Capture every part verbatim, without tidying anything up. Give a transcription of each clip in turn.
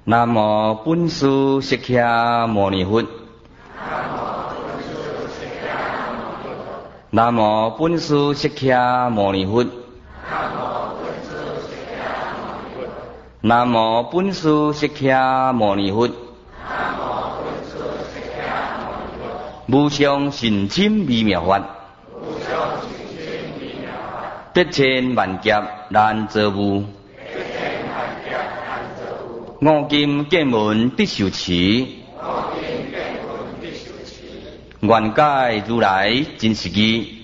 南无本师释迦牟尼佛。南无本师释迦牟尼佛。南无本师释迦牟尼佛。无上甚深微妙法，得千万劫难遭遇。五金见闻得受持，愿解如来真实义。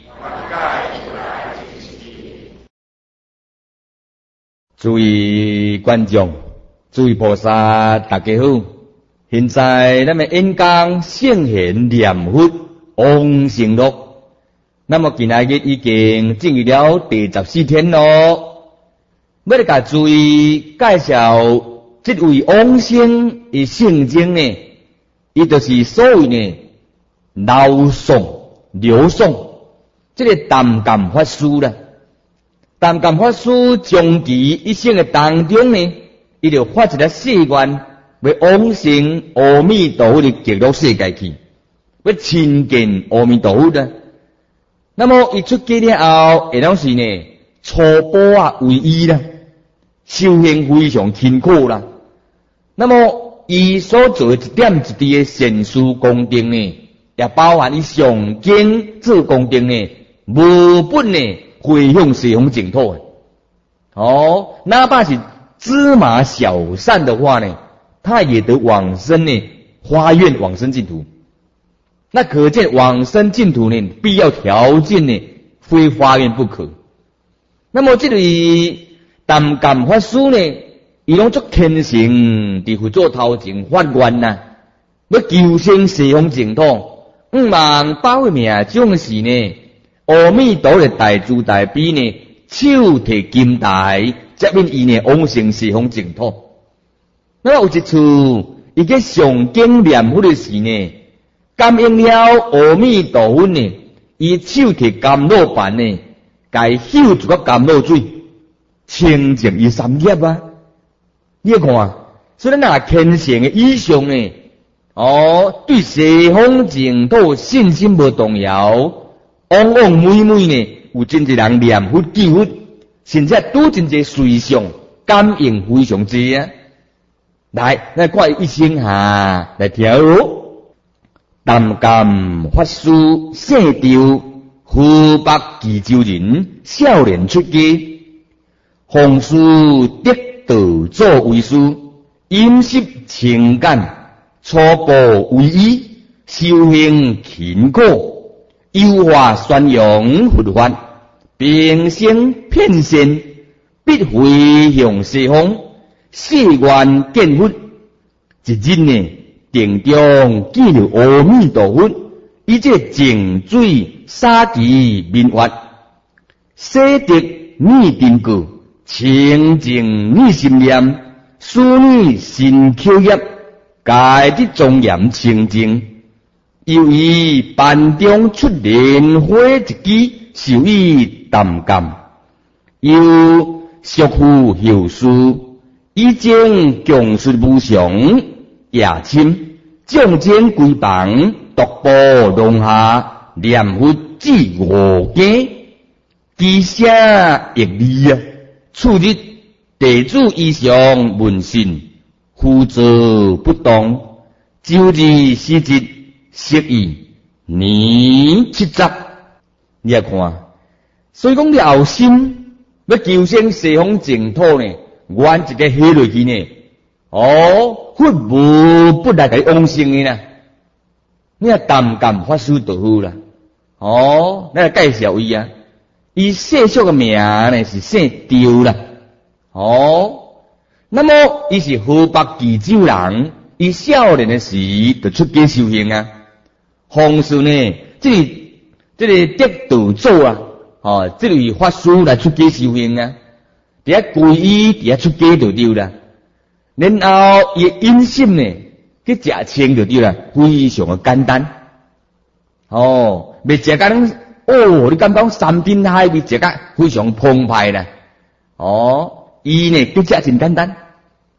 诸位观众，诸位菩萨，大家好！现在咱们演讲圣贤念佛往生录，那么今仔日已经进入了第十四天咯。要来甲诸位介绍这位往生的圣经呢，伊就是所谓呢老宋、刘宋，这个淡感法师啦。淡感法师终其一生的当中呢，伊就发一个誓愿。要往生阿弥陀佛的极乐世界去，要亲近阿弥陀佛的。那么伊出家了后，会当是呢初步啊为医啦，修行非常辛苦啦。那么伊所做的一点一滴的善事功德呢，也包含伊上经做功德呢，无本呢回向西方净土的。哦，哪怕是芝麻小善的话呢，他也得往生呢，发愿往生净土。那可见往生净土呢，必要条件呢，非发愿不可。那么这里淡感法师呢，伊拢足虔诚伫佛祖头前发愿呐，要求生西方净土，毋望保命种时呢，阿弥陀佛的大慈大悲呢，手提金带，接引伊呢往生西方净土。那有一处，伊个上经念佛的时呢，感应了阿弥陀佛呢，伊手提甘露bàn呢，该秀一个甘露水，清净伊三业啊！你看，所以咱若虔诚的意向呢，哦，对西方净土信心无动摇，往往每每呢，有真侪人念佛记佛，甚至拄真侪随相，感应非常济啊！来，咱看一生下来听哦。淡感法师姓赵，湖北衢州人，少年出家，弘师得道做为师，饮食清简，初步为医，修行勤苦，优化宣扬佛法，平生遍善，必回向西方。誓愿见佛，一日呢，定中见了阿弥陀佛，以这净水洒其面滑，洗涤逆定过，清净逆心念，使你心口业，改的庄严清净。又以bàn中出莲花一枝，受以淡感，又束缚后事。以经强述无常，夜深众间归房，独步龙下，念佛至五更，机声易离啊！次日地主衣裳问讯，夫责不当，周日时节，失意年七十。你来看，所以讲你后心要求生西方净土呢？原一个下落去呢，哦，佛无不来给往生的啦。你啊淡感法师就好啦，哦，咱来介绍伊啊，伊世俗的名呢是姓赵啦，哦，那么伊是河北衢州人，伊少年的时就出家修行啊，弘事呢，这里这里得道做啊，哦，这里法师来出家修行啊。伫遐皈依，伫遐出家就对啦。然后伊因心呢，去食清就对啦，非常的简单。哦，未食甲咱哦，你感觉三珍海味食甲非常澎湃啦。哦，伊呢去食真简单。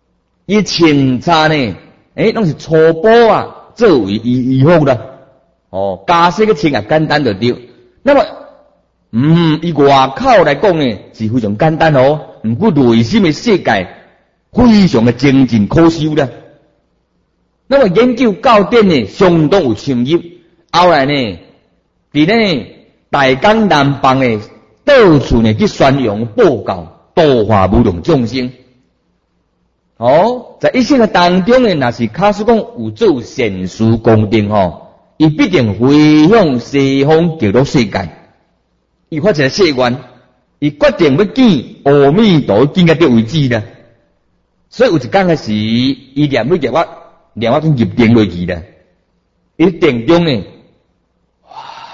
伊清查呢，诶，拢是初步啊，作为医医学啦。哦，加些个清啊，简单就对。那么，嗯，以外口来讲呢，是非常简单哦。毋过内心的世界非常的精进可修啦。那么研究教典呢，相当有深入。后来呢，伫呢大江南邦的到处呢去宣扬报告，度化无量众生。哦，在一生的当中呢，若是假使讲有做善事功德吼，伊必定回向西方极乐世界。伊发一个誓愿，伊决定要见阿弥陀见到这为止啦。所以有一天开始，伊念要念我念我去入定落去啦。伊定中呢，哇，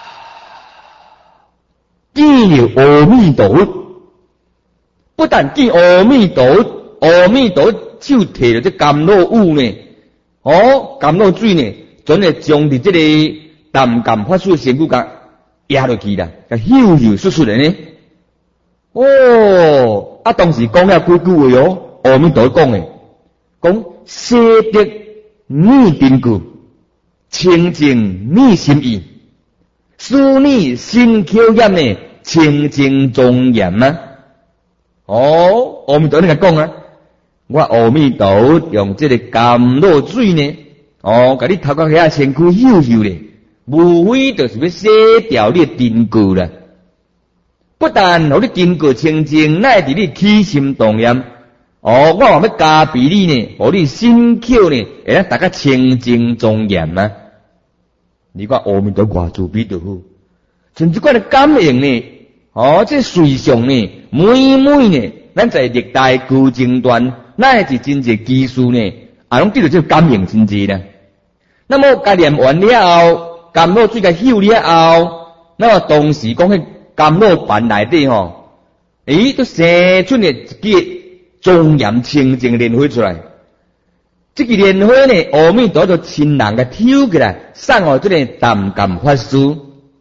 见了阿弥陀佛，不但见阿弥陀佛，阿弥陀佛手摕着这甘露雾呢，哦，甘露水呢，准会将伫这个淡甘法师身躯甲压落去啦，甲咻咻簌簌的呢。哦，啊，当时讲了几句话哦，阿弥陀佛讲的，讲舍得你定故，清净你心意，使你心口验呢清净庄严啊。哦，阿弥陀佛你甲讲啊。我阿弥陀佛用这个甘露水呢，哦，甲你头壳遐身躯咻咻咧，无非就是要洗掉你的定故啦。不但互你定故清净，乃至你起心动念，哦，我还要加俾你呢，互你心口呢，会当大家清净庄严啊。你看阿弥陀佛慈悲就好，像这款的感应呢，哦，这随上呢，每每呢，咱在历代古经段。乃是真济技术呢，啊，拢得到这个感应真济啦。那么甲念完了后，甘露水甲休了后，那么当时讲迄甘露盘内底吼，诶，都生出呢一支庄严清净莲花出来。这个莲花呢，阿弥陀佛亲人甲抽起来，送互这个淡甘法师。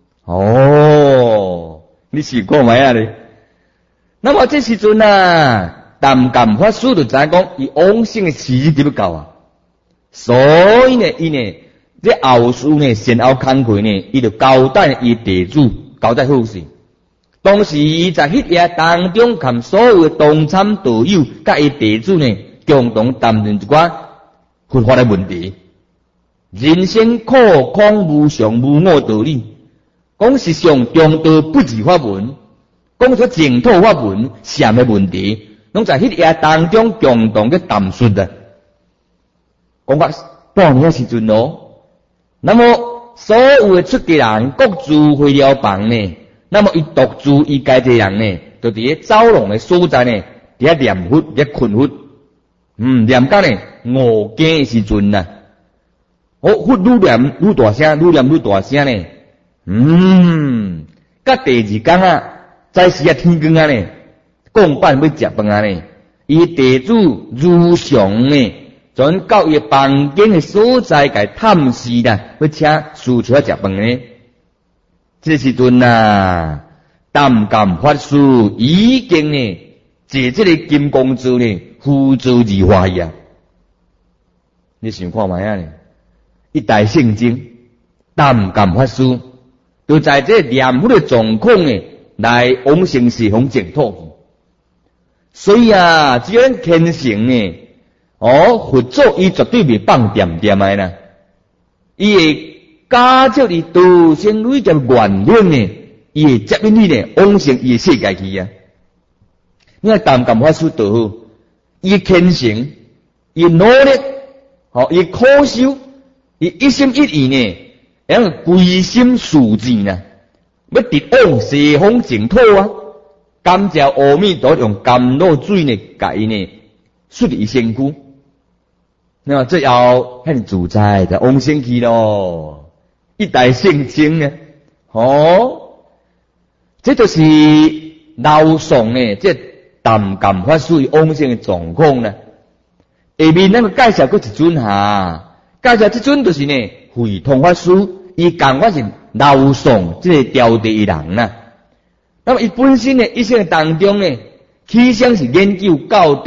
哦，你试过没啊？你？那么这时阵啊。淡甘法师就知影讲，伊往生的时日点要到啊，所以呢，伊呢，这后事呢，善后慷慨呢，伊就交代伊地主交代好势。当时在迄夜当中，含所有的同参道友甲伊地主呢，共同谈论一寡佛法的问题。人生苦空无常无我道理，讲实上中道不二法门，讲出净土法门啥的问题。拢在迄夜当中共同嘅谈述啊，讲法半年时阵咯。那么所有嘅出家人各自回了房呢，那么伊独自伊家己人呢，就伫咧走廊嘅所在呢，伫遐念佛，伫遐困佛，嗯，念到呢五更嘅时阵啊，哦，佛愈念愈大声，愈念愈大声呢，嗯，甲第二天啊，早时啊天光啊呢。讲办要食饭啊呢，伊地主如常呢，从到伊房间的所在甲探视啦，要请需求食饭呢。这时阵啊，淡甘法师已经呢，借这个金刚珠呢，付诸而化呀。你想看卖啊呢？一代圣经淡甘法师，就在这念佛的状况呢，来往生西方净土。所以啊，只要咱虔诚呢，哦，佛祖伊绝对袂放点点的啦，伊会加照你道生类嘅原谅呢，伊会接引你呢往生伊的世界去啊。你看淡甘法师就好，伊虔诚，伊努力，哦，伊苦修，伊一心一意呢，然后归心似箭啊，要直往西方净土啊。感谢阿弥陀用甘露水呢，甲伊呢xuất伊身躯，那么最后很自在就往生去咯，一代圣经呢，哦，这就是老宋呢，这淡甘法师往生的状况呢。下面那个介绍过一尊哈，介绍这尊就是呢慧通法师，伊讲我是老宋这个调地的人呐。那么伊本身呢，一生当中呢，起先是研究教典，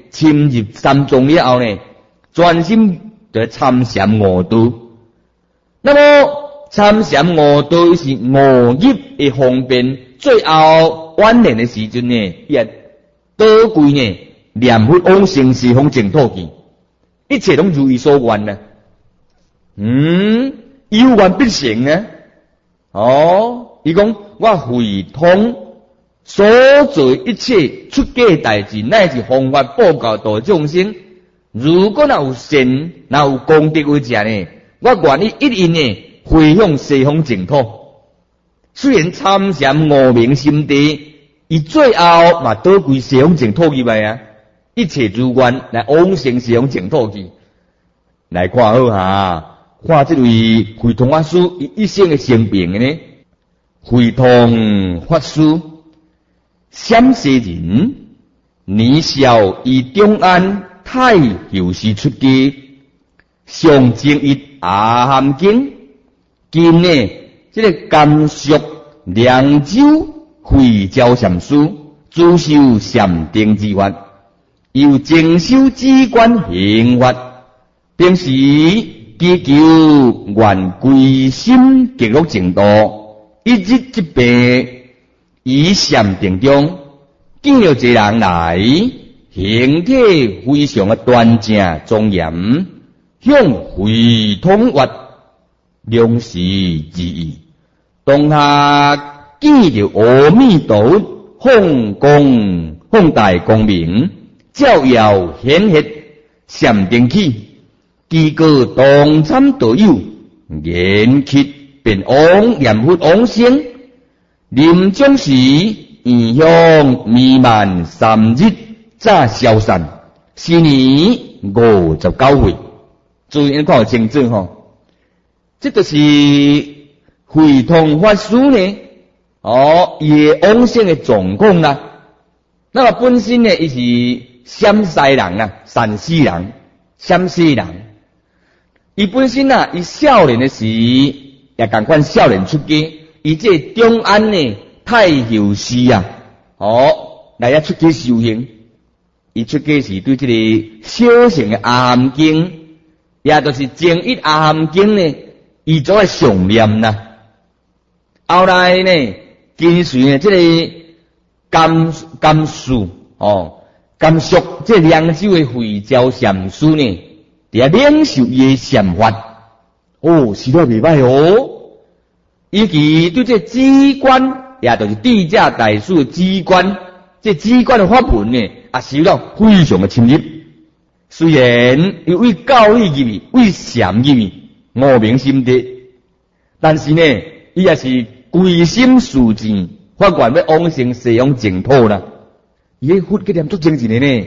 侵入三宗了后呢，专心在参禅悟道。那么参禅悟道是悟入的方便，最后晚年的时阵呢，也倒归呢念佛往生西方净土去，一切拢如伊所愿啊。嗯，有愿必成啊。哦，伊讲我会通所做一切出家代志，乃至方法报教度众生。如果若有善，若有功德为者呢，我愿意一因呢回向西方净土。虽然参禅悟明心地，伊最后嘛倒归西方净土去呗啊！一切如愿来往生西方净土去。来看好哈。看这位慧通法师一一生的生平呢，慧通法师陕西人，年少于中安太后寺出家，上正于阿含经，今呢这个甘肃凉州慧教禅师，主修禅定之法，又精修机关刑法，平时祈求愿归心极乐净土，一日一白以禅定中，见了一个人来，形体非常的端正庄严，向慧通曰两时之意。当下见着阿弥陀佛放光放大光明，照耀显赫禅定起。几个同参道友，言起便往念佛往生。临终时，异香弥漫三日，早消散。是年五十九岁，注意看清楚吼，这就是慧通法师呢。哦，伊往生的状况啦。那么本身呢，伊是陕西人啊，陕西人，陕西人。伊本身啊，伊少年的时也共款少年出家，伊这中安呢太后寺啊，哦，来遐出家修行。伊出家时对这个小乘的阿含经，也就是正一阿含经呢，伊做个上念呐。后来呢，跟随呢这个甘甘肃哦，甘肃这凉州的慧教禅师呢。伫遐领受伊诶禅法，哦，实在袂歹哦。尤其对这机关，也就是地价大师机关，这机关的法门呢，也受到非常的深入。虽然伊为教义入面，为禅入面，悟明心得，但是呢，伊也是归心似箭，发愿要往生西方净土啦。伊迄佛个念足精进的呢，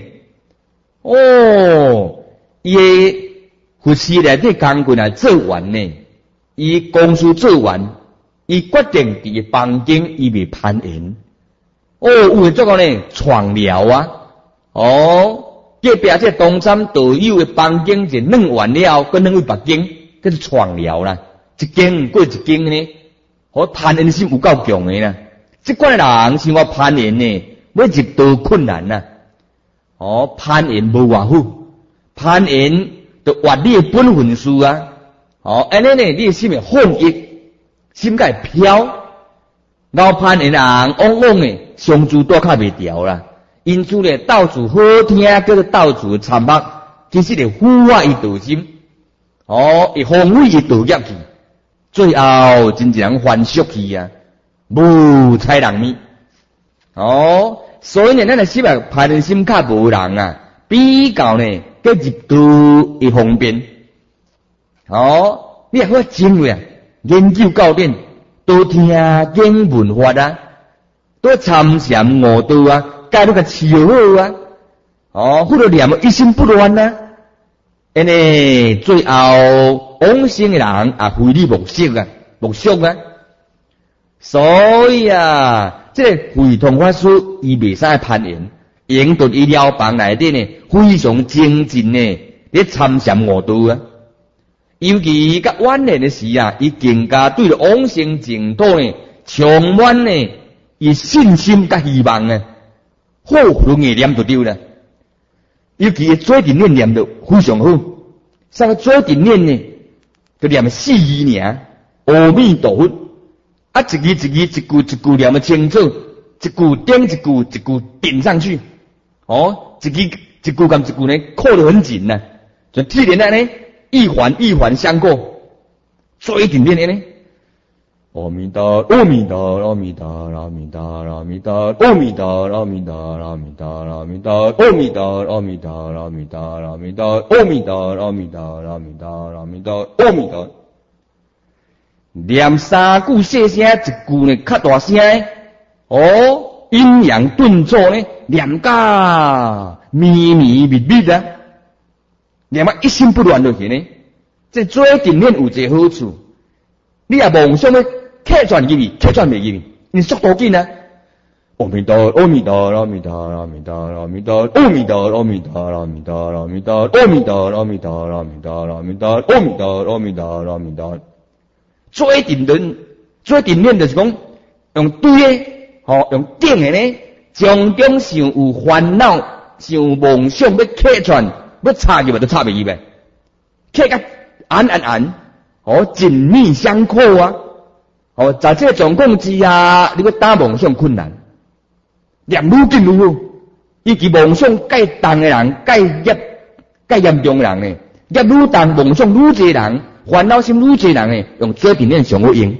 哦。伊个佛寺内底工作啊做完呢，伊公事做完，伊决定伫个房间伊袂攀岩。哦，有诶做个呢创疗啊，哦，隔壁这东山道友诶房间就弄完了，佮弄去别间，叫做创疗啦，一间过一间呢，好攀岩心有够强诶啦。即款人想要攀岩呢，要入道困难呐。哦，攀岩无偌好。攀岩就活你的本分事啊！哦，安尼呢，你的心会放逸，心会飘。老攀岩人往往呢，相处多较袂调啦。因此呢，到处好听叫做到处参目，其实咧腐化伊道心，哦，会荒废伊道业去，最后真正还俗去啊，无才人物。哦，所以呢，咱的心啊，攀岩心较无人啊，比较呢。个入道会方便，哦，你也好精锐啊，研究教典，多听经文法啊，多参禅悟道啊，介那个笑好啊，哦，或者念一心不乱啊，安尼最后往生的人也非你莫属啊，莫属啊，所以啊，这个慧通法师伊袂使攀岩。引导医疗房内底呢，非常精进呢，咧参禅悟道啊。尤其甲晚年的时啊，伊更加对着往生净土呢，充满呢伊信心甲希望啊，好容易念就对了。 尤其做阵念念得非常好。啥个做阵念呢？就念四字尔，阿弥陀佛。啊，一字一字一句一句念得清楚，一句顶一句一句顶上去。哦，一句一句跟一句呢扣得很紧呐、啊，就铁连安尼一环一环相扣，做一点点呢。阿弥陀，阿弥陀，阿弥陀，阿弥陀，阿弥陀，阿弥陀，阿弥陀，阿弥陀，阿弥陀，阿弥陀，阿弥陀，阿弥陀，阿弥陀，阿弥陀，阿弥陀，阿弥陀，阿弥陀，阿弥陀。念三句细声，一句呢较大声。哦，阴阳顿挫呢，念甲迷迷密密啊，念啊一心不乱就行呢。这做定念有一个好处，你也妄想咧客串入去，客串袂入去，你速度紧啊！阿弥陀，阿弥陀，阿弥陀，阿弥陀，阿弥陀，阿弥陀，阿弥陀，阿弥陀，阿弥陀，阿弥陀，阿弥陀，阿弥陀，阿弥陀，阿弥陀，阿弥陀，阿弥陀。做定念，做定念就是讲用对的，吼用定的呢，将中想有烦恼、想有妄想要客串，要插入来都插袂入来，客甲安安安，哦紧密相扣啊！哦，在这个状况之下，你要打妄想困难，念愈紧愈好。以及妄想介重的人，介业介严重的人呢，业愈重，妄想愈济人，烦恼心愈济人呢，用做定念上好用。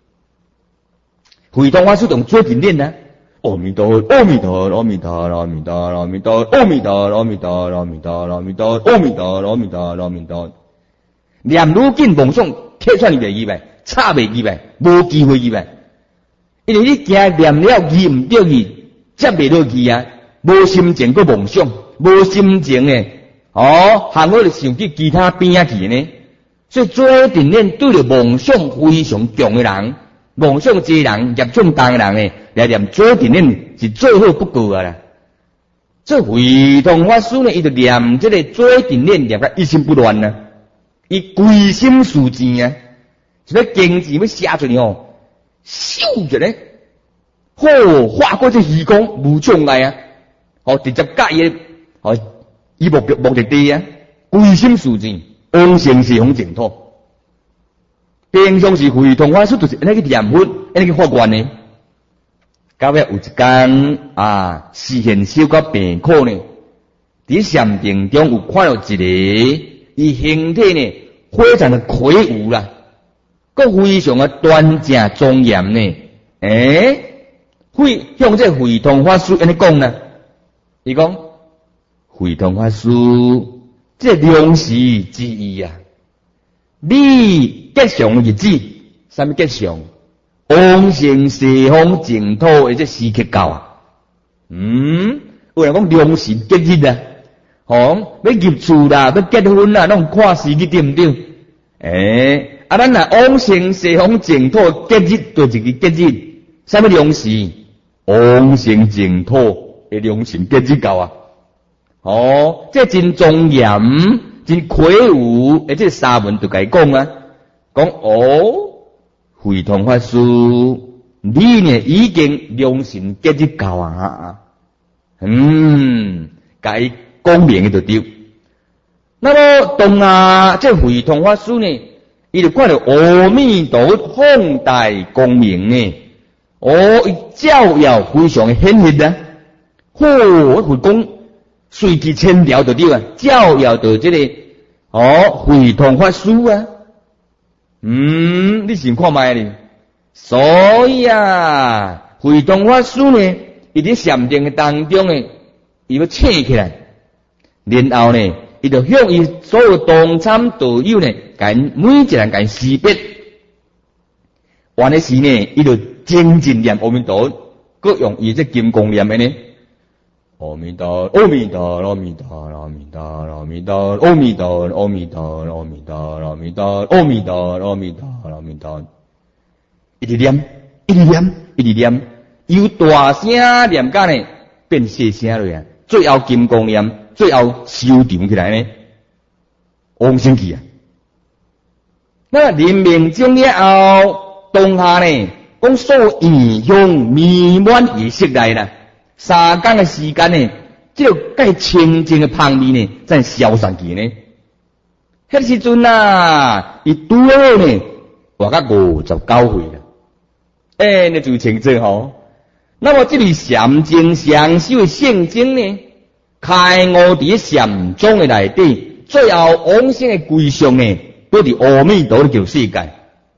回通法师用做定念啊，阿弥陀，阿弥陀，阿弥陀，阿弥陀，阿弥陀，阿弥陀，阿弥陀，阿弥陀，阿弥陀，阿弥陀，阿弥陀，阿弥陀。念愈紧，妄想客串袂入来，插袂入来，无机会入来。因为你惊念了字唔对字，接袂落去啊，无心情个妄想，无心情诶，哦，行我就想起其他边啊去呢。所以做定念对着妄想非常强的人，妄想济人、业障重的人呢，来念做定念是最好不过啊啦。这回通法师呢，伊就念这个做定念念得一心不乱啊。伊归心似箭啊，是要经字要写出来哦，咻一咧，好划过这虚空无障碍啊，哦直接甲伊哦伊目目的地啊，归心似箭，往生西方净土。平常时回通法师就是安尼去念佛，安尼去发愿呢。到尾有一天啊，示现小可病苦呢，伫禅定中有看到一个，伊形体呢。非常的魁梧啦，佮非常的端正庄严呢。诶，会向这慧通法师安尼讲呢？伊讲慧通法师，这良时之意啊，你吉祥日子，啥物吉祥？往生西方净土的这时刻到啊。嗯，有人讲良时吉日啊。哦，要入厝啦，要结婚啦，拢看时机对毋对？诶、欸，啊，咱若往生西方净土吉日，就是一个吉日，啥物良时？往生净土的良辰吉日到啊！哦，这真庄严，真魁梧，而且三文就甲伊讲啊，讲哦，慧通法师，你呢已经良辰吉日到啊！嗯，甲伊讲明就对。那么当下这慧通法师呢，伊就看到阿弥陀佛放大光明呢，哦，伊照耀非常的显赫啊！嚯，慧光随其千条就对啊，照耀到这个哦慧通法师啊。嗯，你先看卖哩。所以啊，慧通法师呢，伊伫禅定的当中呢，伊要醒起来。然后呢，伊就向伊所有同参道友呢，甲每一人甲识别。完的时呢，伊就精进念阿弥陀，各用伊这金光念的呢。阿弥陀，阿弥陀，阿弥陀，阿弥陀，阿弥陀，阿弥陀，阿弥陀，阿弥陀，阿弥陀，阿弥陀，阿弥陀，阿弥陀。一直念，一直念，一直念，由大声念甲呢，变细声了呀。最后金光念。最后修长起来呢，往生去啊！那临命终了后，当下呢，讲所有异香弥漫而色来啦。三天的时间呢， 只有介清净的香味呢，才消散去呢。迄时阵啊，伊拄好呢，活到五十九岁啦。哎，那就清楚吼。那么这里禅经上修的圣经呢，开悟伫禅宗的内底，最后往生的归向呢，都伫阿弥陀佛世界。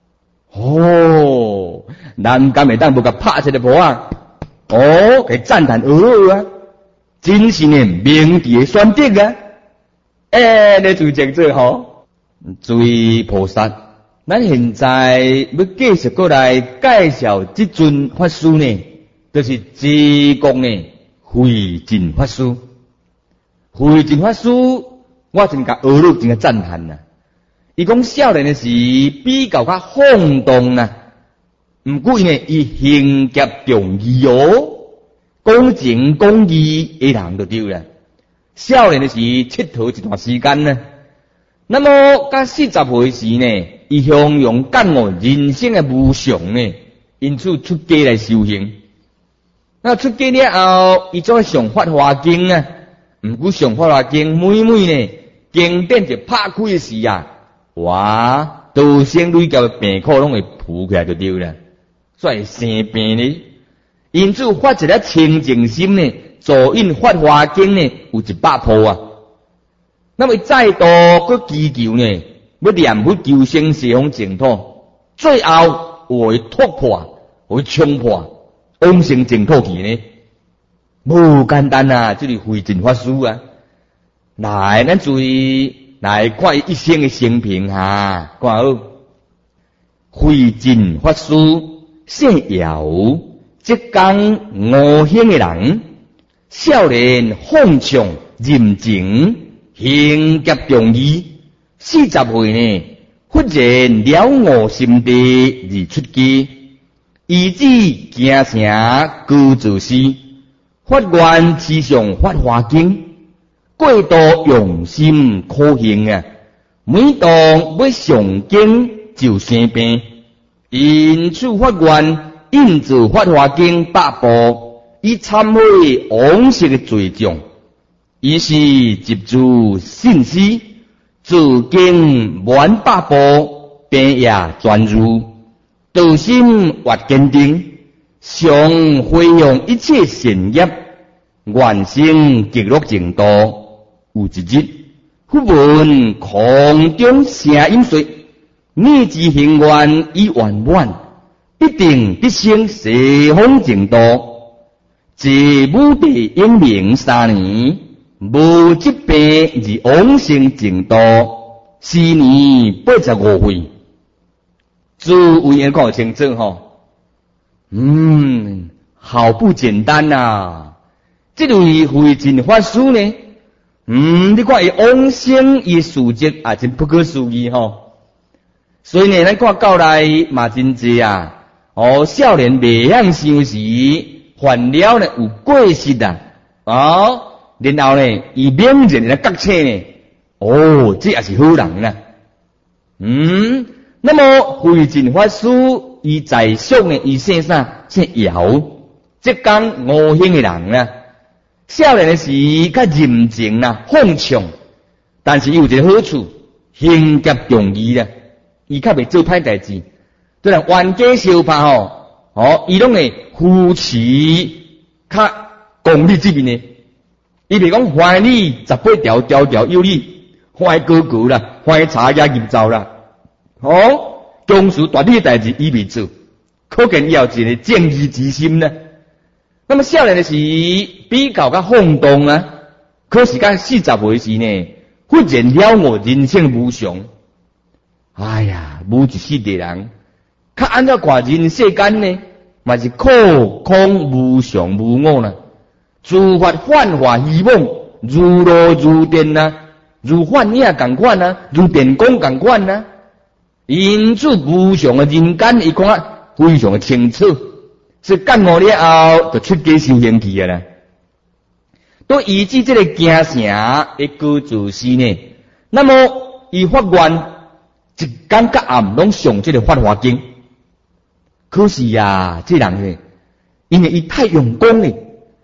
哦，咱敢会当无甲拍一个婆啊？哦，给赞叹哦啊，真是呢明智的选择啊！哎，你就这做吼，诸位菩萨，咱现在要继续过来介绍这尊法师呢，就是济公呢慧净法师。慧净法师，我真甲学了，真甲赞叹呐。伊讲少年的时比较较放荡呐，毋过呢，伊行劫重义哦。讲情讲义的人就对啦。少年的时佚佗一段时间呢，那么到四十岁时呢，伊向用感悟人生的无常呢，因此出家来修行。那出家了后，伊就上法华经啊。毋过上法华经每每呢，经典就拍开的时啊，哇，道生累劫的病苦拢会浮起来就对啦，所以生病呢。因此发一个清净心呢，助印法华经呢有一百部啊。那么再度佮祈求呢，要念佛求生西方净土，最后会突破，会冲破往生净土去呢。无简单啊，这是慧净法师啊。来，咱注意来看一生的生平哈，看好。慧净法师姓姚。即讲五行的人，少年放纵任情，行劫重义。四十岁呢，忽然了悟心地而出家，以至行成居住师，发愿持上法华经，过度用心苦行啊！每当要上经就生病，因此发愿。印制法华经百部，以忏悔往昔的罪状，于是集诸信息，自经满百部，病也专入，道心越坚定，常回向一切善业，愿生极乐净土。有一日，忽闻空中声音说：“你之行愿已圆满。”一定得生西方净土，自武帝英明三年，无疾病而往生净土，四年八十五岁。诸位要看清楚吼，嗯，好不简单呐、啊！这位慧净法师呢，嗯，你看伊往生伊事迹也真不可思议吼。所以呢，咱看到来嘛真济啊。哦，少年未晓想时，烦了呢有过失啊！哦，然后呢，伊明然来觉醒呢，哦，这也是好人啦。嗯，那么慧净法师伊在上呢，伊姓啥？姓姚，即讲五行的人啦。少年的时较任情啦，放纵，但是有一个好处，行劫重义啦，伊较袂做歹代志。对啦，冤家相拍吼，哦，伊拢会扶持较公理这边呢。伊袂讲怀你十八条条条有理，怀高高啦，怀茶叶入灶啦，哦，公事大理代志伊袂做，可见伊有一个正义之心呢。那么少年的时比较较放荡啊，可是间四十岁时呢，忽然了悟人生无常。哎呀，无一世的人。较按照看人世间呢，嘛是苦空无常无我啦，诸法幻化希望，如露如电呐、啊，如幻影共款呐，如电光共款呐。因此无常的人间，伊讲啊非常的清楚，是感悟了后就出家修行去啊啦。都以至这个行城的居住师呢，那么伊发愿一天甲暗拢上这个法华经。可是呀、啊，这人呢，因为伊太用功了，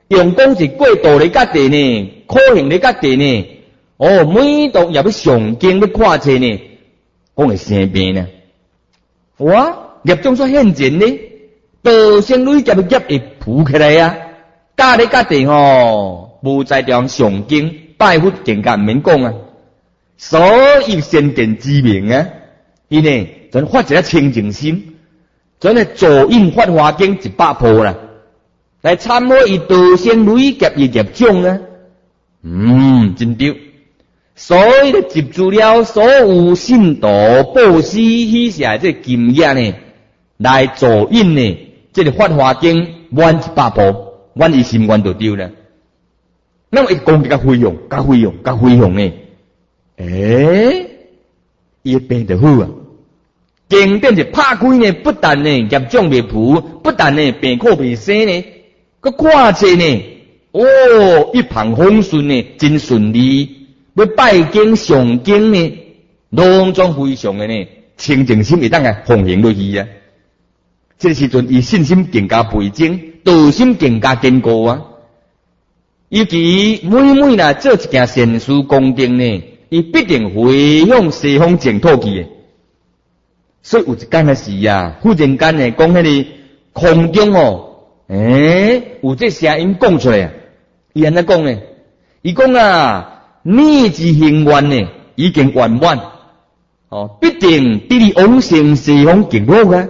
用功是过度咧甲地呢，苦行咧甲地呢。哦，每当也要上经要看册呢，讲会生病呢。哇，业障所现前呢，道生累劫业会浮起来啊！教咧甲地吼，无在地方上经拜佛更加毋免讲啊。所以先见之明啊，伊呢全发一个清净心，全系助印发华经一百部啦，来参考伊道生累劫业业障啊。嗯，真对。所以咧集住了所有信徒布施许下这经验呢，来助印呢，这个发华经满一百部，满伊心愿就对了。那么一讲较费用，较费用，较费用呢？诶，伊病就好啊！经典是拍开呢，不但呢业障未浮，不但呢病苦未生呢，佮看册呢，哦，一帆风顺呢，真顺利。要拜经上经呢，拢总非常的呢，清净心会当来奉行落去啊。这个时阵，伊信心更加倍增，道心更加坚固啊。尤其每每啦做一件善事功德呢，伊必定回向西方净土去的。所以有一间的时啊，忽然间呢，讲迄个空中哦，诶、欸，有这声音讲出来啊。伊安怎讲呢？伊讲啊。你之行愿呢，已经圆满，哦，必定比你往生西方更好啊！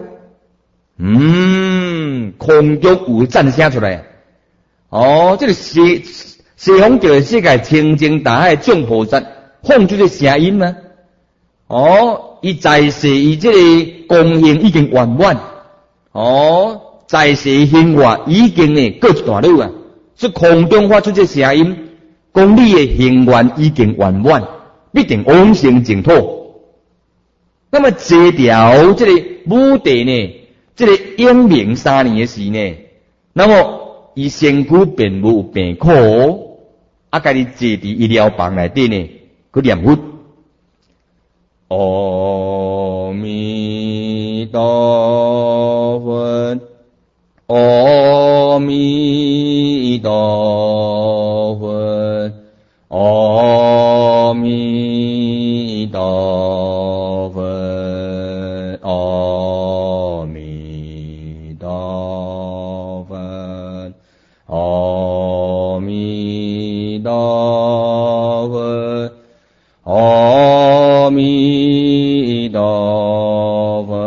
嗯，空中有赞声出来，哦，这个西西方就是世界清净大海众菩萨放出这声音啊！哦，伊在世伊这个功行已经圆满，哦，在世行愿已经呢过一段路啊，所以空中发出这声音。讲你的行愿已经圆满，必定往生净土。那么这条这个武帝呢，这个英明三年的时呢，那么伊身躯并无病苦，啊，家己坐伫医疗房内底呢，佢念佛，阿弥陀佛，阿弥陀佛。阿弥陀佛，阿弥陀佛，阿弥陀佛，阿弥陀佛，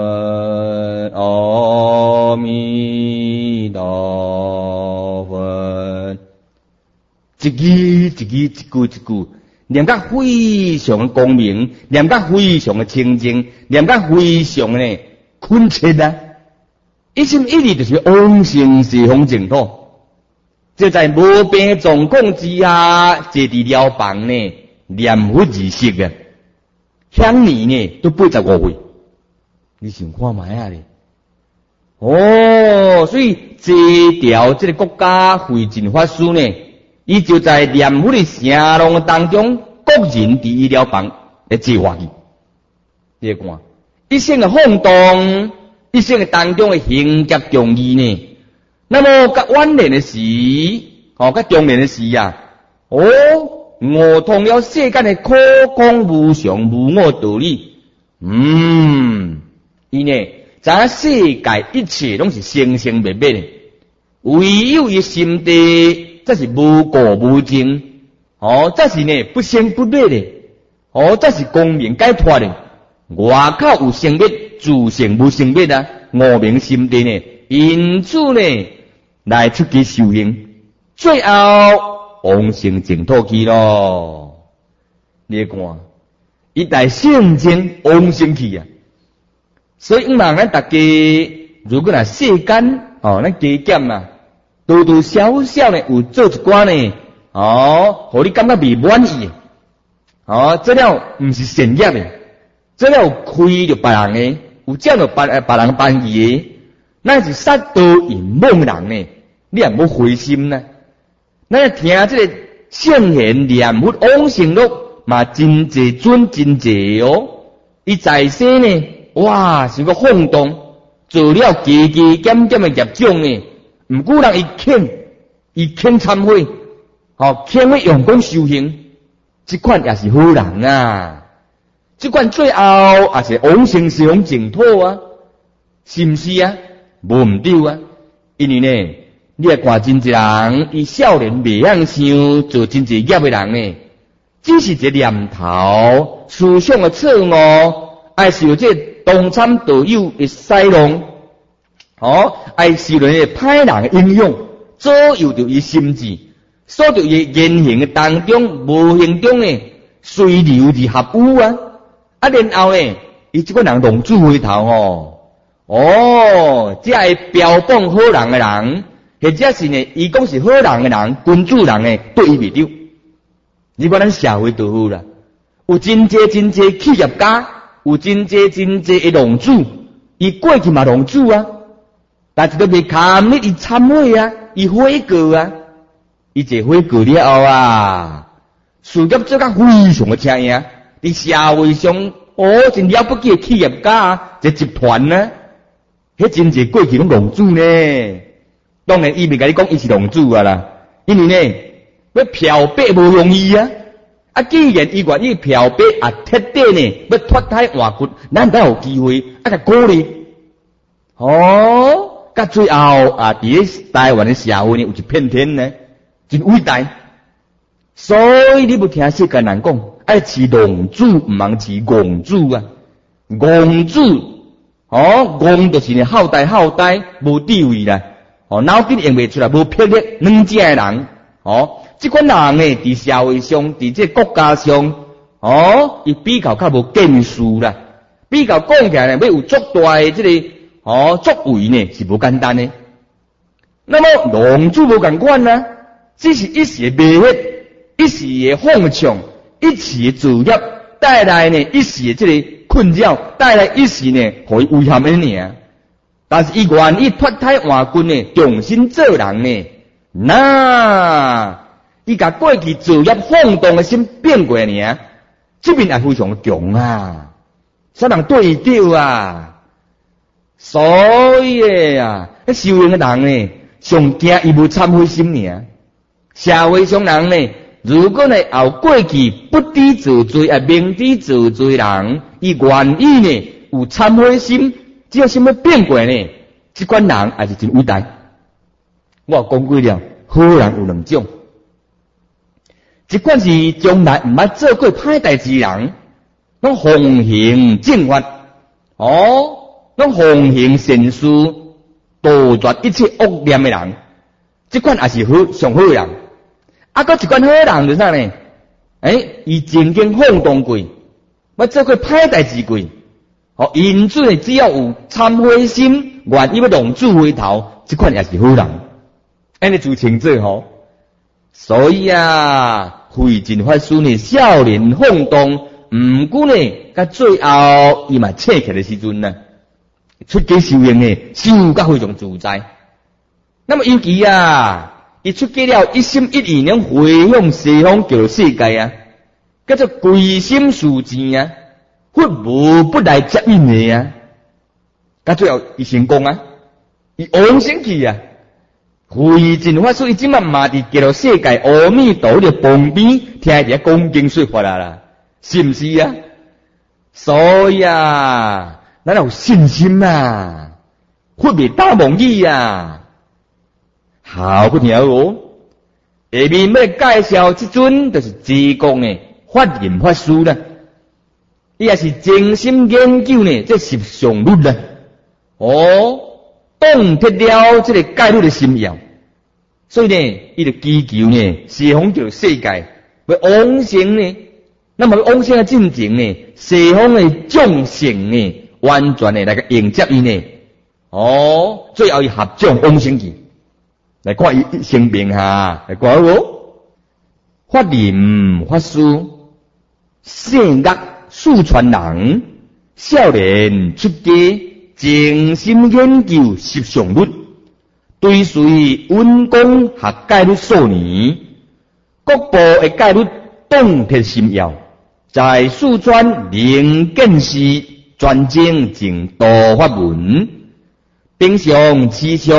阿弥陀佛。一字一字一句一句，念甲非常的光明，念甲非常的清净，念甲非常的呢恳切啊！一心一意就是往生西方净土。就在无病状况之下，坐伫疗房呢，念佛而息啊！享年呢都八十五岁，你想看卖啊咧？哦，所以这条这个国家慧尽法师呢。伊就在念佛的声浪当中，各人伫医疗房来接话去。你看，一生的晃动，一生的当中的行劫中义呢。那么甲晚年的时，哦，甲中年的时啊，哦，悟通了世间的可讲无常无我道理。嗯，伊呢，知世界一切拢是生生灭灭的，唯有伊心地。这是无过无净，哦，这是呢不生不灭的，哦，这是光明解脱的。外口有生灭，自性无生灭啊！无明心地呢，因此呢来出去修行，最后往生净土去咯。你看，一代圣真往生去啊！所以，望咱大家如果若世间哦，咱加减啊。多多少少呢，有做一寡呢，哦，互你感觉未满意，哦，这了毋是善业的，这了有亏着别人的，有占着别别人便宜的，那是杀盗淫妄人呢，你也无灰心呢。咱听这个圣贤念佛往生录嘛，真济尊真济哦，伊在世呢，哇，是个晃动，做了加加减减的业障呢。毋过人一肯， 伊肯忏悔，哦，肯要用功修行，这款也是好人啊。这款最后也是往生西方净土啊，是毋是啊？无毋对啊，因为呢，你来看真济人，伊少年未晓想做真济业的人呢，只是一个念头，思想的错误，爱受这东参道友的使弄，哦，爱受人的歹人的影响，左右着伊心智，所着伊言行的当中、无形中呢，随流而合污啊。啊，然后呢，伊这个人弄主回头哦，哦，这会标榜好人的人，或者是呢，伊讲是好人的人、君主人的，对伊袂对。你看咱社会就好啦，有真济真济企业家，有真济真济的弄主，伊过去嘛弄主啊，但是都未堪你伊忏悔啊，伊悔过啊，伊这悔过了后啊，事业做甲非常的车赢。伫社会上，哦，真了不起的企业家啊，一集团呢，迄真济过去拢弄主呢。当然，伊袂甲你讲伊是弄主啊啦，因为呢，要漂白无容易啊。啊，既然伊愿意漂白，啊，彻底呢要脱胎换骨，咱才有机会啊，甲鼓励。哦，甲最后啊，伫台湾的社会呢，有一片天呢，真伟大。所以你要听世间人讲。爱饲龙主，毋通饲戆主啊！戆主，哦，戆就是呢好呆好呆，无地位啦，哦，脑筋用袂出来，无魄力，软正的人，哦，这款人呢，伫社会上，伫这国家上，哦，伊比较较无建树啦，比较讲起来呢，要有足大的这个，哦，作为呢，是无简单的。那么龙主无共款啊，只是一时的迷惑，一时的放纵。一时的自业带来呢一时的这个困扰，带来一时呢互伊危险的尔。但是伊愿意脱胎换骨呢，重新做人呢，那伊甲过去自业放荡的心变过尔，这边也非常强啊，啥人对伊对啊？所以啊，修行的人呢，上惊伊无忏悔心尔，社会上人呢。如果呢，后过去不知自罪啊，明知自罪人，伊愿意呢有忏悔心，只要心要变过呢，这款人还是真伟大。我讲过了，好人有两种，一款是从来毋捌做过歹代志人，拢奉行正法，哦，拢奉行善事，杜绝一切恶念的人，这款也是好上好的人。啊，搁一款好人就是啥呢？诶，伊曾经放荡过，捌做过歹代志过，哦，因此呢，只要有忏悔心，愿意要弄主回头，这款也是好人。安尼就清楚吼。所以啊，慧尽法师呢，少年放荡，毋过呢，甲最后伊嘛醒起的时阵呢，出家修行呢，修甲非常自在。那么尤其啊。伊出家了，一心一意能回向西方极乐世界啊，叫做归心似箭啊，佛无不来接引的啊。到最后伊成功啊，伊往生去啊。慧尽法师伊即满嘛伫极乐世界阿弥陀佛旁边听一讲经说法啦啦，是毋是啊？所以啊，咱有信心啊，佛未打妄语啊。好不听哦！下面要介绍这尊就是济公的法忍法师啦，伊也是精心研究呢这十相律啦，哦，洞彻了这个戒律的心要，所以呢，伊就祈求呢西方这个世界要往生呢，那么往生的进程呢，西方的众生呢，完全的来个迎接伊呢，哦，最后伊合掌往生去。来看伊生命哈，来看哦。法忍法师，圣乐四川人，少年出家，精心研究十相律，追随温公学戒律数年，各部的戒律洞彻心要，在四川灵见寺专精净道法门，平常时常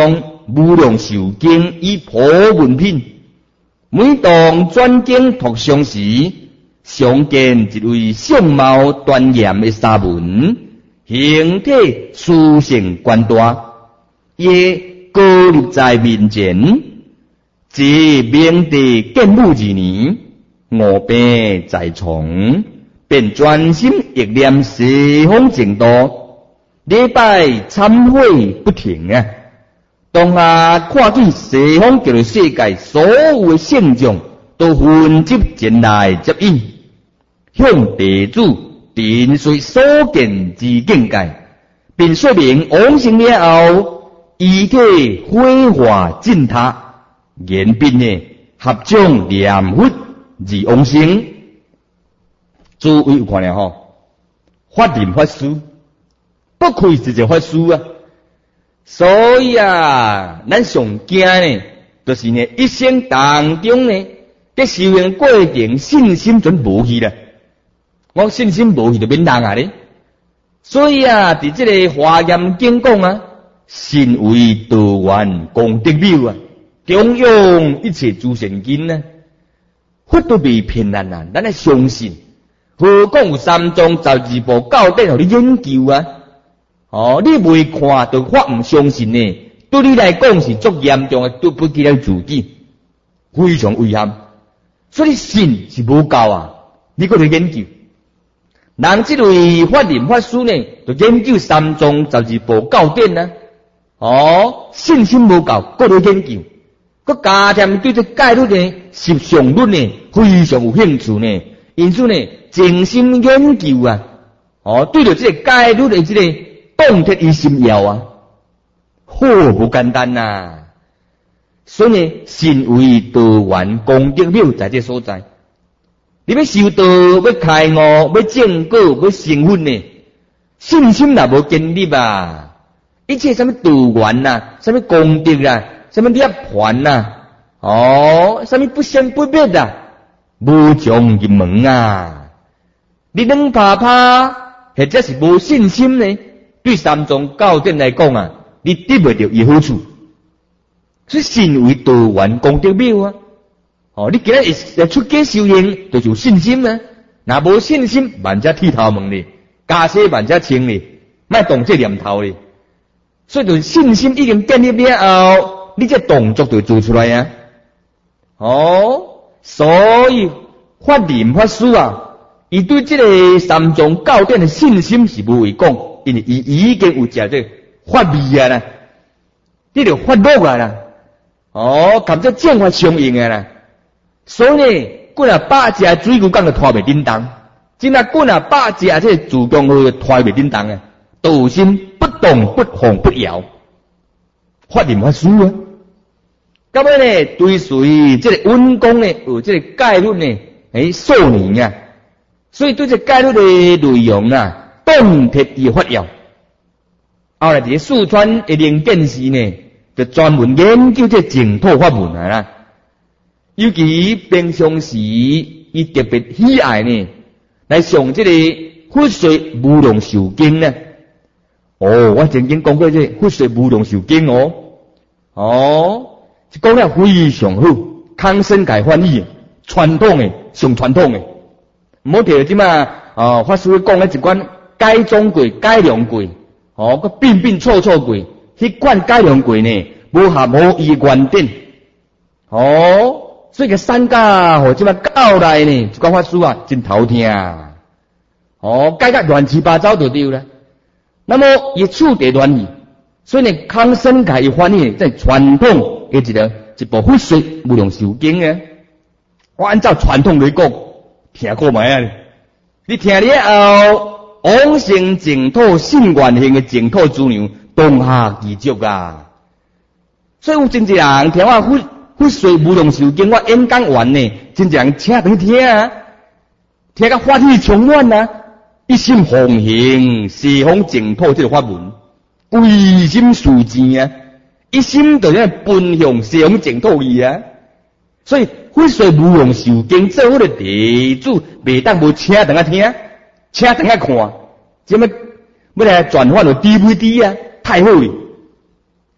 无量寿经与普文品，每当转经读诵时，常见一位相貌端严的沙门，形体殊胜宽大，也高立在面前。即明地建武二年，五病在床，便专心忆念西方净土，礼拜忏悔不停啊！当下看见西方极乐世界所有的圣像，都纷集前来接引，向地主陈述所见之境界，并说明往生了后，遗体火化净塔。言并呢，合掌念佛而往生。诸位有看了吼，法林法师不愧是一个法师啊！所以啊，咱上惊呢，就是呢一生当中呢，在修行过程信心准无去啦。我信心无去就免人啊咧。所以啊，伫这个华严经讲啊，信为道源功德妙啊。中用一切诸善根呢，佛都未骗咱啊！咱来相信，何况有三藏十二部教典互你研究啊？哦，你未看就发唔相信呢？对你来讲是足严重的，对不起咱自己，非常危险。所以信是无够啊！你搁来研究，人这类法林法师呢，就研究三藏十二部教典啊。哦，信心无够，搁来研究。佮加添对这戒律呢、十常律呢，非常有兴趣呢。因此呢，静心研究啊，哦，对着这个戒律的这个动贴于心要啊，好不简单呐、啊。所以呢，信为道源功德妙在这所在。你要修道，要开悟，要正果，要成佛呢，信心也无建立啊。一切什么道源呐、啊，什么功德啊。什么涅槃呐？哦，什么不生不灭啊？无从入门啊！你能怕怕，或者是无信心呢？对三藏教典来讲啊，你得不到伊好处。所以信为道源功德妙啊！哦，你今日会出家修行，就是有信心啊！若无信心，万家剃头毛哩，家世万家清哩，莫动这念头哩。所以就信心已经建立了后。你这动作就做出来啊！哦，所以法林法师啊，伊对这个三藏教典的信心是无为讲，因为伊已经有食这法味啊啦，这个法乐啊啦，哦，含这正法相应啊啦。所以呢，过若百只水牛讲就拖袂叮当，真啊过若百只这自强号拖袂叮当啊，道心不动不晃不摇，法林法师啊。咁样呢，对随这个温公呢，有这个戒律呢，诶，数年啊，所以对这戒律的内容啊，动贴而发耀。后来这四川一灵电视呢，就专门研究这净土法门啊啦。尤其平常时，伊特别喜爱呢，来上这个佛说无量寿经呢。哦，我曾经讲过这佛说无量寿经哦，哦。讲了非常好，康生界翻译，传统的，上传统的，唔好摕即嘛，哦，法师讲咧一款改装过、改良过，哦，个变变错错过，迄款改良过呢，无合无伊原点，哦，所以个三家吼即嘛教来呢，一款法师啊，真头疼，哦，改甲乱七八糟就对了。那么伊处地乱去，所以呢，康生界伊翻译在传统。一个一部佛说无量寿经啊，我按照传统来讲，听过没啊？你听了后，往生净土信愿行的净土资粮，当下记足啊！所以有真济人听我佛佛说无量寿经，我演讲完呢，真济人请等听啊，听个法喜充满啊，一心奉行西方净土这个法门，归心似箭啊！一心就要奔向西方净土去啊！所以佛说无量寿经做好的地主，袂当无请等下听，请等下看，怎么要来转换到 D V D 啊？太好了！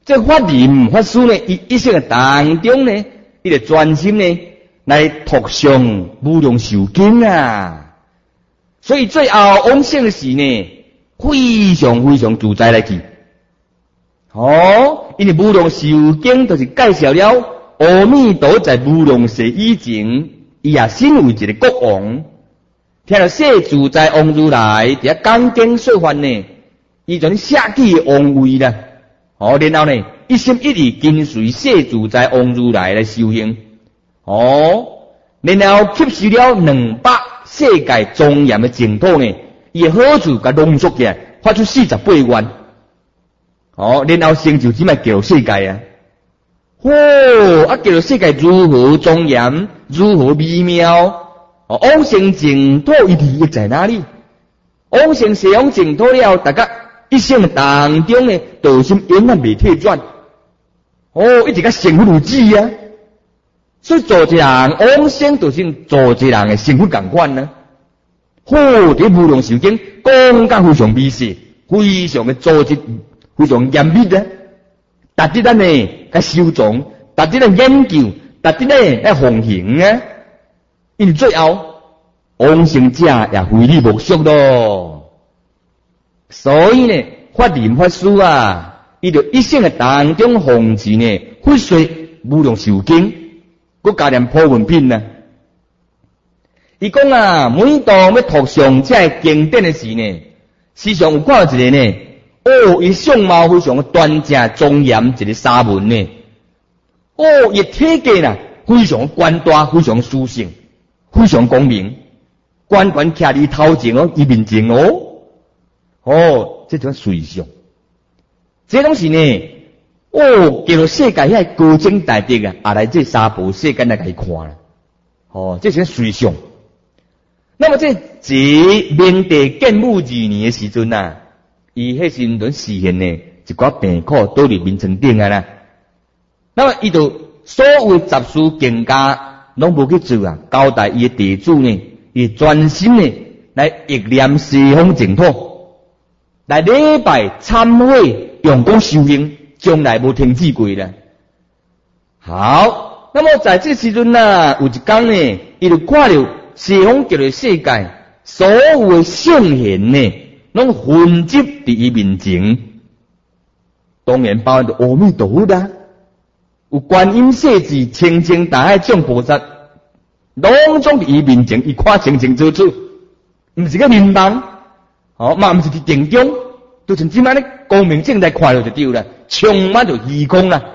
这法林法师呢，伊一生当中呢，伊就专心呢来读诵无量寿经啊。所以最后往生时呢，非常非常自在来去。哦，因为无量寿经就是介绍了阿弥陀在无量世以前，伊也身为一个国王，听到世自在王如来伫遐讲经说法呢，伊就下起王位啦。哦，然后呢，一心一意跟随世自在王如来来修行。哦，然后吸收了两百世界庄严的净土呢，伊好处甲浓缩起来，发出四十八愿。哦，然后成就只卖极乐世界啊！哦，啊，极乐世界如何庄严，如何美妙？哦，往生净土伊利益在哪里？往生西方净土了，大家一生当中呢，道心永远未退转。哦，一直甲成佛如子啊！所以做一人往生，就是做一人的成佛同款呢。好，伫无量寿经讲甲非常美细，非常的组织。非常严密啊！达至咱呢，甲修藏，达至咱研究，达至咱来奉行啊！因为最后往生者也非你莫属咯。所以呢，法林法师啊，伊就一生的当中奉持呢，会说无量寿经，佮加念普文品啊。伊讲啊，每当要读诵这经典的时呢，时常有看到一个呢。哦，伊相貌非常端正庄严，一个沙门呢。哦，伊体格啦，非常宽大，非常殊胜，非常光明。关关徛伫头前哦，伊面前哦。哦，这种随相，这东西呢，哦，叫做世界遐高僧大德啊，也来这沙婆世间来甲伊看啦。哦，这是随相。那么这这明帝建武二年的时阵啊。伊迄时阵实现呢，一寡病苦倒伫眠床顶啊啦。那么伊就所有杂事经家拢无去做啊，交代伊的地主呢，伊专心呢来忆念西方净土，来礼拜参会，用功修行，从来无停止过啦。好，那么在这时阵啊，有一天呢，伊就看到西方极乐世界所有的圣贤呢。拢混集伫伊面前，当然包含着阿弥陀佛啦，有观音世智、清净大海众菩萨，拢总伫伊面前，伊看清清楚楚，毋是个迷茫，哦，嘛毋是伫定中，就像即摆咧光明正大看落就对啦，充满着虚空啦。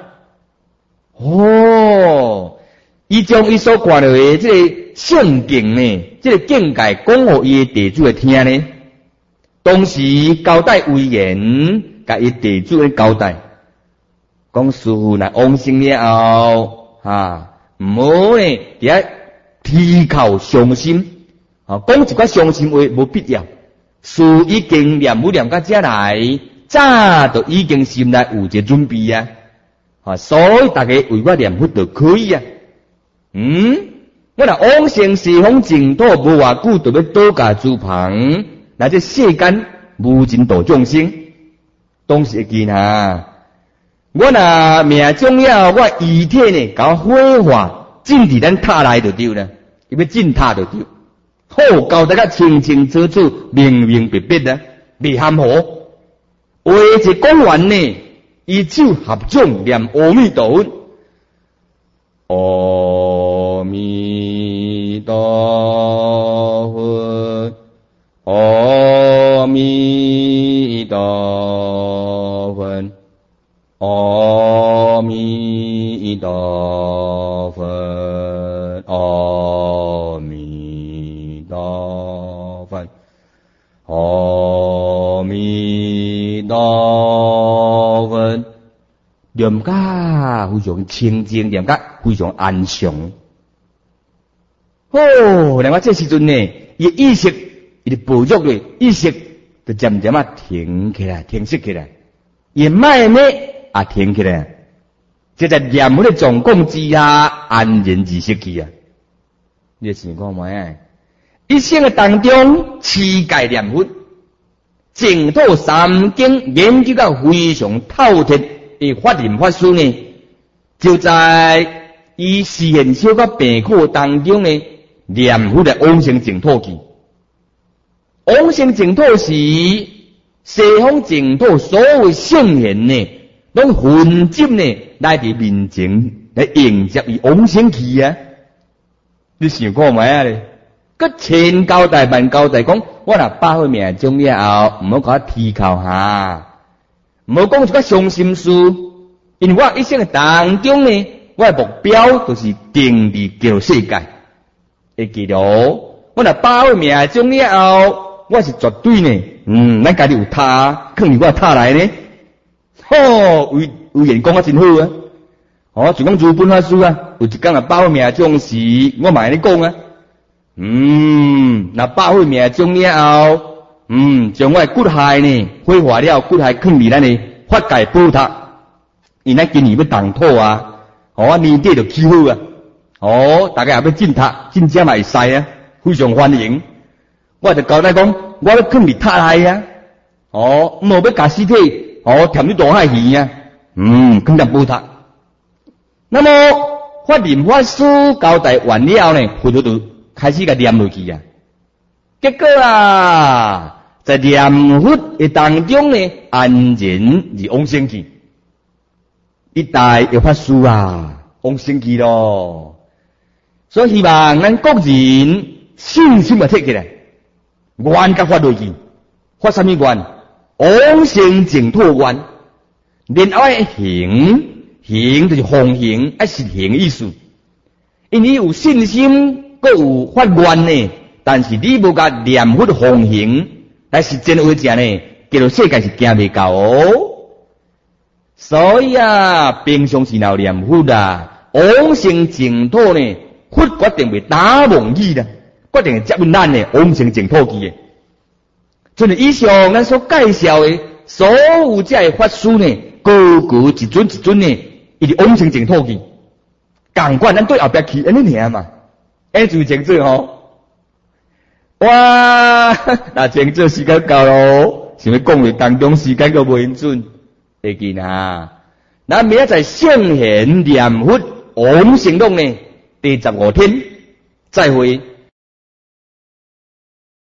哦，伊将伊所看到的即个圣境呢，即个境界讲互伊的地主来听呢。当时交代威严，甲伊地主咧交代，讲师父来往生了后，哈，毋好呢，伫遐提口伤心，啊，讲一寡伤心话无必要。事已经念无念到遮来，早就已经心内有一个准备啊，啊，所以大家为我念佛就可以啊。嗯，我若往生西方净土无偌久，就要倒驾诸旁。来这世间无尽度众生，当时会记哈。我若命中了，我遗体呢，搞火化，进伫咱塔内就对了，伊要进塔就对。好，交代较清清楚楚、明明白白啊，未含糊。话一讲完呢，伊手合掌念阿弥陀佛，阿弥陀佛。阿弥陀佛，阿弥陀佛，阿弥陀佛，阿弥陀佛。念甲非常清净，念甲非常安详。哦，另外这时阵呢，伊意识。伊的捕捉的意识就渐渐啊停起来，停息起来，也慢慢啊停起来，这在念佛的状况之下安然而息去啊。你想看卖啊？一生的当中，持戒念佛，净土三经研究到非常透彻， 诶法林法师呢，就在伊示现小可病苦当中呢，念佛来往生净土去。往生净土时，西方净土所有圣贤呢，拢混集呢来伫面前来迎接伊往生去啊！你想看卖啊咧？佮千交代万交代讲，我若百岁命终了后，毋好甲我提靠哈，毋好讲一个伤心事，因为我一生当中呢，我的目标就是定伫极乐世界。会记得哦，我若百岁命终了后，我是绝对呢，嗯，咱家己有塔，囥伫我塔内呢，吼，为为人讲啊真好啊！哦，就讲如本法师啊，有一天啊百岁命终时，我嘛安尼讲啊。嗯，那百岁命终了后，嗯，将我的骨骸呢火化了，骨骸囥伫咱的法界宝塔，因咱今年要动土啊，哦，年底就起好啊，哦，大家也要进塔，进遮嘛会使啊，非常欢迎。我就交代讲，我要囥伫塔内啊，哦，无要甲尸体，哦，填入大海去啊，嗯，囥伫宝塔。那么法林法师交代完了呢，糊涂涂。开始甲念落去啊，结果啊，在念佛的当中呢，安然而往生去。一代有法师啊，往生去咯。所以希望咱国人信心啊摕起来，愿甲发落去，发什么愿？往生净土愿。然后要行，行就是奉行，爱实行的意思。因为有信心。佮有发愿呢，但是你无甲念佛奉行来实践为者呢，极乐世界是行未到哦。所以啊，平常时闹念佛啊，往生净土呢，佛决定会打蒙你啦，决定会接引咱呢往生净土去的。就是以上咱所介绍的所有这的法师呢，个个一尊一尊呢，伊伫往生净土去，共款咱对后壁去安尼尔嘛。哎，就前做吼，哇！那前做时间到咯，想要讲话当中时间都无允准，会记呐。那明仔载圣贤念佛往生论呢，第十五天再会。